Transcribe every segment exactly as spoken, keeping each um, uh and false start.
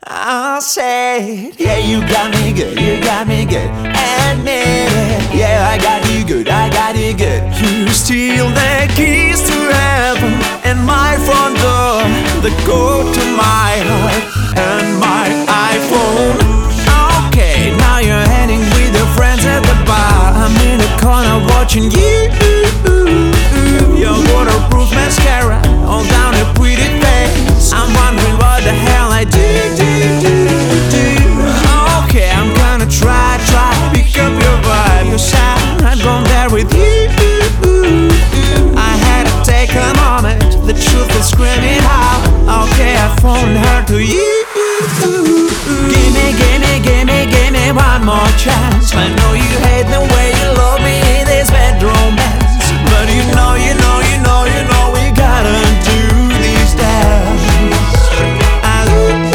I said, yeah, you got me good, you got me good. Admit it, yeah, I got you good, I got you good. You steal the keys to heaven and my front door, the code to my heart and my iPhone. Okay, now you're heading with your friends at the bar. I'm in the corner watching you. Your waterproof mascara all down your pretty face. I'm wondering what the hell I do, do, do, do. Okay, I'm gonna try, try, pick up your vibe, your sound. I'm going there with you. I had to take a moment, the truth is screaming out. Okay, I phoned her to you. Gimme, gimme, gimme, gimme one more chance. I know you hate the way you love me in this bedroom dance, but you know, you know, you know, you know we gotta do these dance. I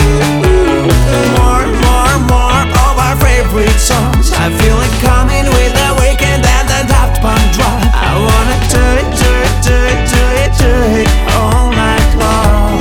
more, more, more of our favorite songs. I feel it coming with the Weeknd and the Daft Punk drop. I wanna do it, do it, do it, do it, do it all night long.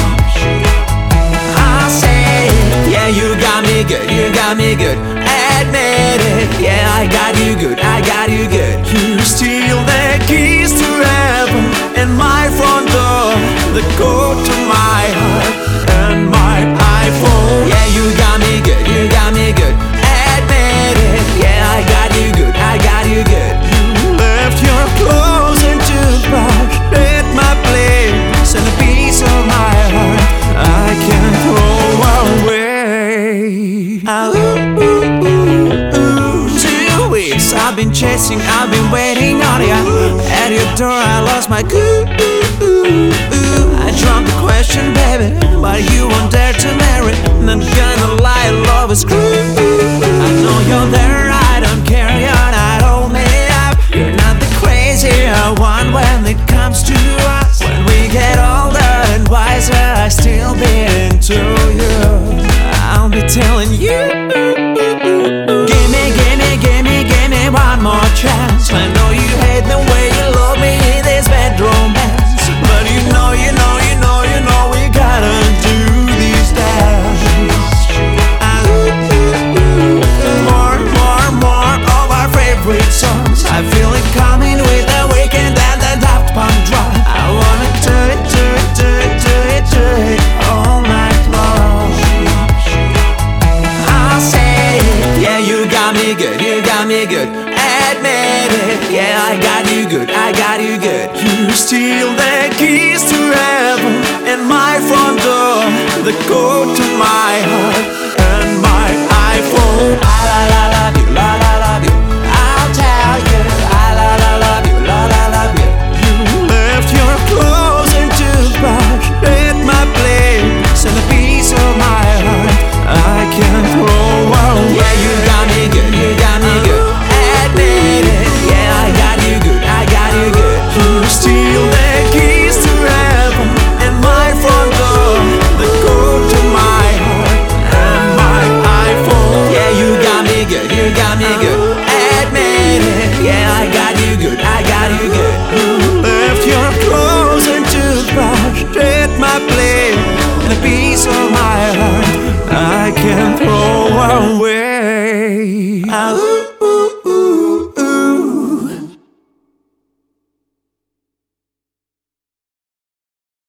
I say, yeah, you got me good, you got me good. Admit it, yeah, I got you good, I got you good. You steal the keys to heaven and my front door, the code to my heart and my iPhone. Yeah, you got me good, you got me good. Admit it, yeah, I got you good, I got you good. You left your clothes and toothbrush at my place, and a piece of my heart I can't throw away. Ah, ooh, ooh, ooh, ooh. Two weeks I've been chasing, I've been waiting on ya. At your door I lost my cool. I dropped the question, baby, but you won't dare to marry. Not gonna lie, love is cruel. I know you're there, I don't care, you're not all made up. You're not the crazy one when it comes to us. When we get older and wiser, I still be into you. I'll be telling you. Gimme, gimme, gimme, gimme one more chance. I know you hate the way you love me in this bedroom dance, but you know, you know, you know, you know we gotta do these dance. Ah, ooh, ooh, ooh. More, more, more of our favorite songs. I feel it coming with the Weeknd and the Daft Punk drop. I wanna do it, do it, do it, do it, do it all night long. I say, yeah, you got me good, you got me good. Admit it, yeah, I got you good, I got you good. You steal the